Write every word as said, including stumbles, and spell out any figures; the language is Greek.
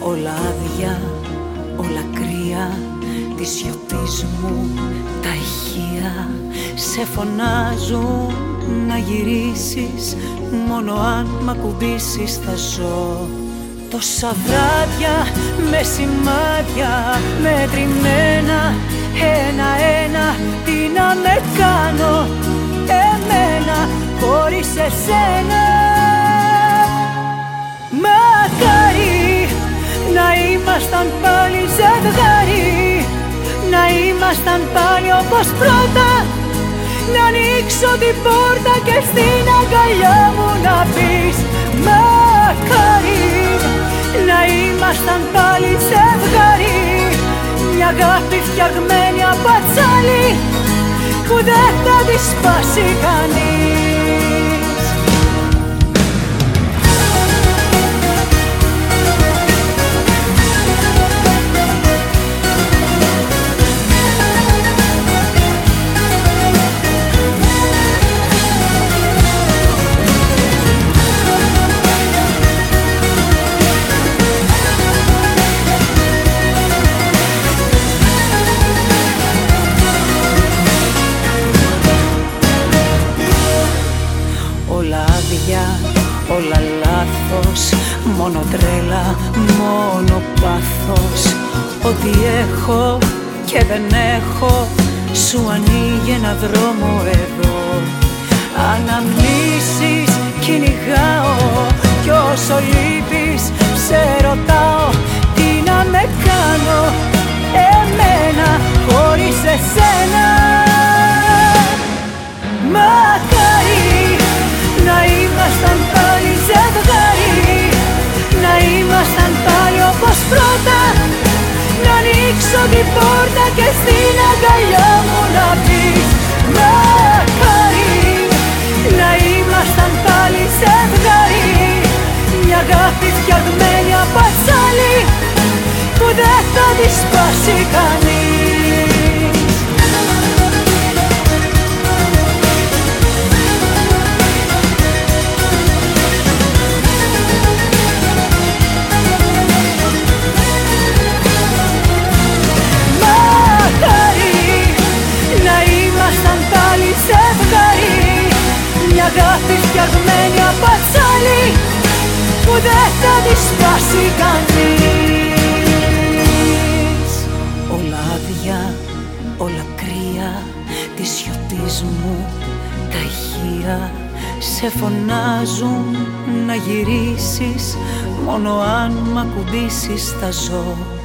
Όλα άδεια, όλα κρύα, τη σιωπής μου τα ηχεία σε φωνάζουν να γυρίσεις, μόνο αν μ' ακουμπήσεις θα ζω. Τόσα βράδια με σημάδια μετρημένα, ένα-ένα, τι να με κάνω εμένα χωρίς εσένα. Μακάρι να ήμασταν πάλι ζευγάρι, να ήμασταν πάλι όπως πρώτα, να ανοίξω την πόρτα και στην αγκαλιά μου να πεις μακάρι να ήμασταν πάλι ζευγάρι, μια αγάπη φτιαγμένη από ατσάλι που δεν θα τη σπάσει κανείς. Όλα άδεια, όλα λάθος, μόνο τρέλα, μόνο πάθος. Ό,τι έχω και δεν έχω σου ανοίγει ένα δρόμο εδώ. Αναμνήσεις κυνηγάω κι όσο λείπεις σε ρωτάω τι να με κάνω εμένα χωρίς εσένα. Μακάρι να ήμασταν πάλι ζευγάρι, να ήμασταν πάλι όπως πρώτα, να ανοίξω την πόρτα και στην αγκαλιά μου να πεις μακάρι να ήμασταν πάλι ζευγάρι, μια αγάπη φτιαγμένη από ατσάλι που δεν θα τη σπάσει κανείς. Μια αγάπη φτιαγμένη από ατσάλι που δεν θα τη σπάσει κανείς. Όλα άδεια, όλα κρύα, τη σιωπής μου τα ηχεία σε φωνάζουν να γυρίσεις, μόνο αν μ' ακουμπήσεις θα ζω.